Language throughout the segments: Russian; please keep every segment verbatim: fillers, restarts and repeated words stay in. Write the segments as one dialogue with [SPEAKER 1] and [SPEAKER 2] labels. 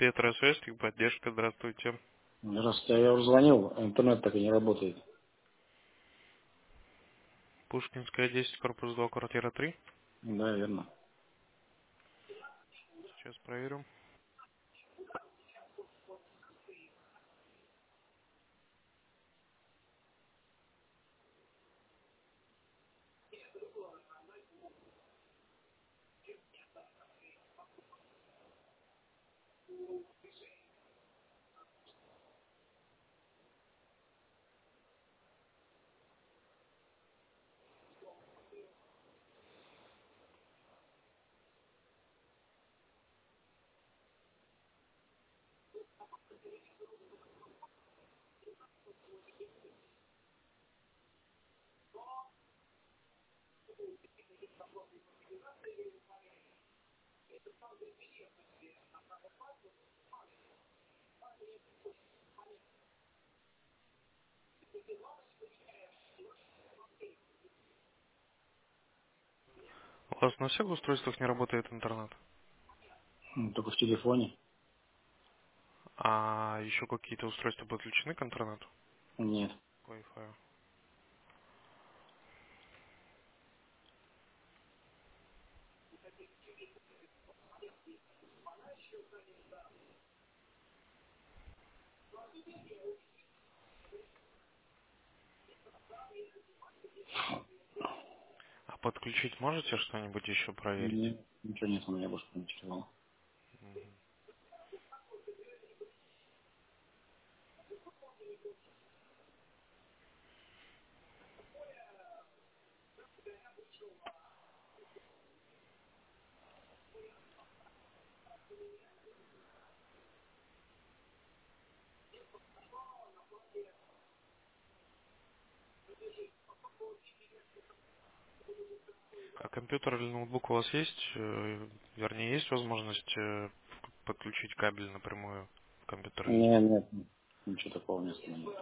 [SPEAKER 1] Петра Свестик, поддержка, здравствуйте.
[SPEAKER 2] Здравствуйте, я уже звонил, а интернет так и не работает.
[SPEAKER 1] Пушкинская, десять, корпус два, квартира три.
[SPEAKER 2] Да, верно.
[SPEAKER 1] Сейчас проверим. У вас на всех устройствах не работает интернет?
[SPEAKER 2] Ну, только в телефоне.
[SPEAKER 1] А еще какие-то устройства подключены к интернету?
[SPEAKER 2] Нет.
[SPEAKER 1] К Wi-Fi. А подключить можете что-нибудь еще проверить?
[SPEAKER 2] Нет, ничего нет у меня больше не интересовало.
[SPEAKER 1] Мгм. А компьютер или ноутбук у вас есть? Э, Вернее, есть возможность э, подключить кабель напрямую в компьютер или нет?
[SPEAKER 2] Нет, нет, ничего такого нет. Нет.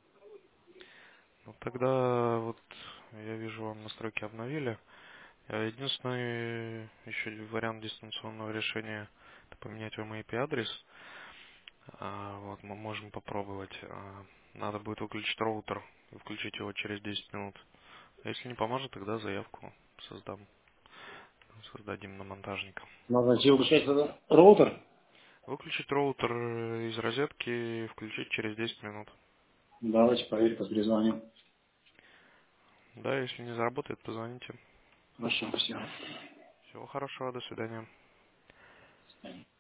[SPEAKER 1] Ну тогда вот я вижу, вам настройки обновили. Э, Единственный еще вариант дистанционного решения — это поменять вам ай пи-адрес. А, вот мы можем попробовать. А, надо будет выключить роутер и включить его через десять минут. Если не поможет, тогда заявку создам. Создадим на монтажника.
[SPEAKER 2] Надо найти выключать этот роутер.
[SPEAKER 1] Выключить роутер из розетки и включить через десять минут.
[SPEAKER 2] Давайте проверим, по перезвоню.
[SPEAKER 1] Да, если не заработает, позвоните.
[SPEAKER 2] Хорошо, спасибо.
[SPEAKER 1] Всего хорошего, до свидания.